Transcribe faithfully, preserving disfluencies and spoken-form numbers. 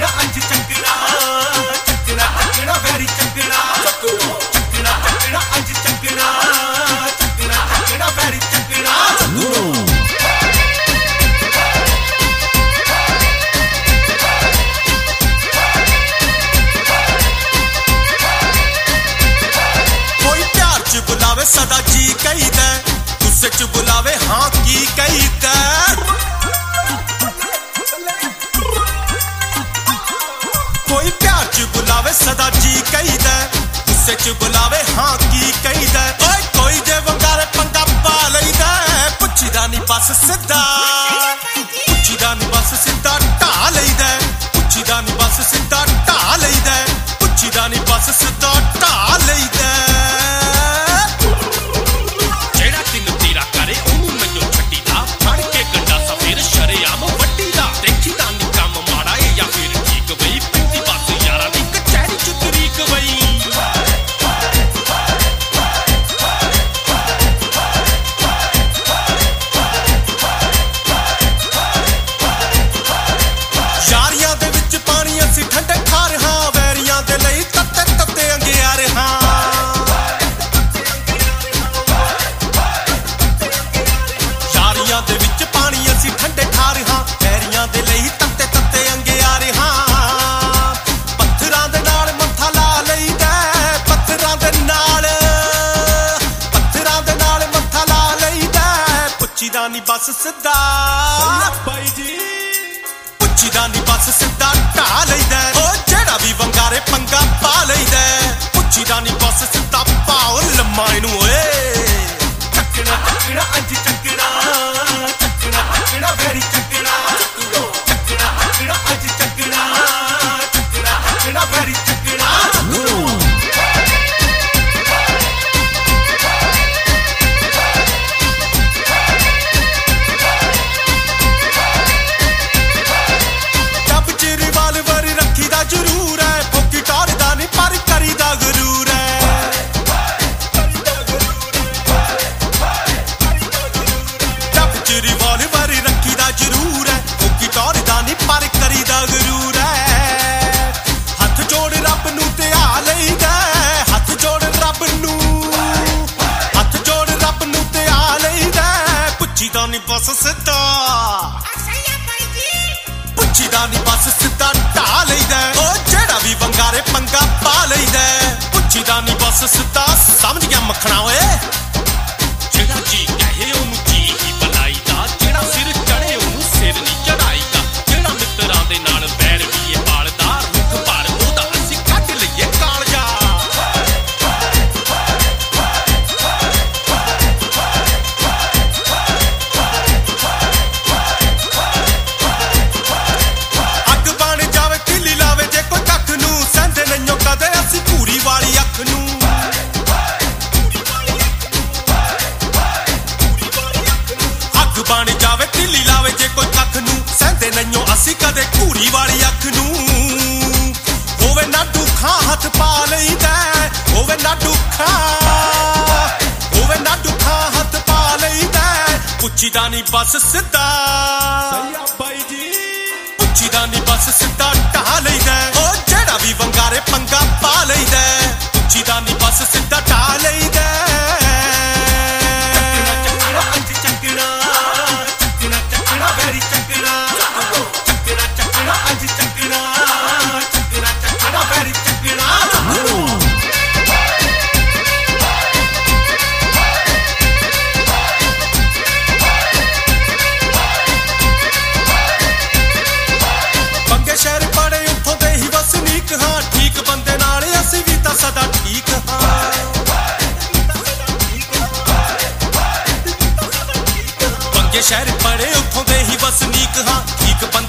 ਚੱਕਣਾ ਅੰਜ ਚੱਕਣਾ ਚੱਕਣਾ ਚੱਕਣਾ ਵੈਰੀ ਚੱਕਣਾ ਚੱਕਣਾ ਚੱਕਣਾ ਅੰਜ ਚੱਕਣਾ ਚੱਕਣਾ ਚੱਕਣਾ ਵੈਰੀ ਚੱਕਣਾ बुलावे सदा जी कहीदा गुस्से च बुलावे हाँ की कहीदा कोई प्यार च बुलावे सदा जी कहीदा गुस्से च बुलावे हाँ की कहीदा ओए कोई जे वंगारे पंगा पा लईदा पुछीदा नी बस सिद्धा पुछीदा नी बस सिद्धा ढा लईदा पुछीदा नी बस सिद्धा ढा लईदा पुछीदा नी बस सिद्धा ढा लईदा ਨੀ ਬਸ ਸਿੱਧਾ ਬਾਈ ਜੀ ਪੁੱਛੀਦਾ ਨੀ ਬਸ ਸਿੱਧਾ ਢਾ ਲਈਦਾ ਓ ਜਿਹੜਾ ਵੀ ਵੰਗਾਰੇ ਪੰਗਾ ਪਾ ਲਈਦਾ ਪੁੱਛੀਦਾ ਨੀ ਬਸ ਸਿੱਧਾ ਪਾਉ ਲੰਮਾ ਇਹਨੂੰ ਓਏ ਚੱਕਣਾ ਚੱਕਣਾ ਅੰਜ ਚੱਕਣਾ ਚੱਕਣਾ ਚੱਕਣਾ ਵੈਰੀ ਚੱਕਣਾ ਚੱਕਣਾ ਚੱਕਣਾ ਅੰਜ ਚੱਕਣਾ ਚੱਕਣਾ ਚੱਕਣਾ ਵੈਰੀ ਚੱਕਣਾ बस सिद्धा पुछीदा नी बस सिद्धा ढा लईदा ओ जेड़ा भी वंगारे पंगा पा लईदा पुछीदा नी बस सिद्धा समझ गया मखना ओए जेड़ा जी कहे ओनू जी ही बनाईदा जेड़ा सिर चढ़े ओनू सिर नी चढ़ाईदा जेड़ा मित्रां दे नाल बैर भी ए पालदा रुख पर ओदा असीं कढ लईए कालजा बन जावे तिली लावे जे कोई कख नू सहंदे नहियों असी कदे घूरी वाली अख नू होवे ना दुखा हथ पा लईदा होवे ना दुखा होवे ना दुखा हथ पा लईदा पुछीदा नी बस सिद्धा सही आ बाई जी पुछीदा नी बस सिद्धा ढा लईदा ओ जेड़ा भी वंगारे पंगा पा लईदा पुछीदा नी बस सिद्धा ढा लईदा शहर पड़े उठों दे ही वसनीक हाँ ठीक बंद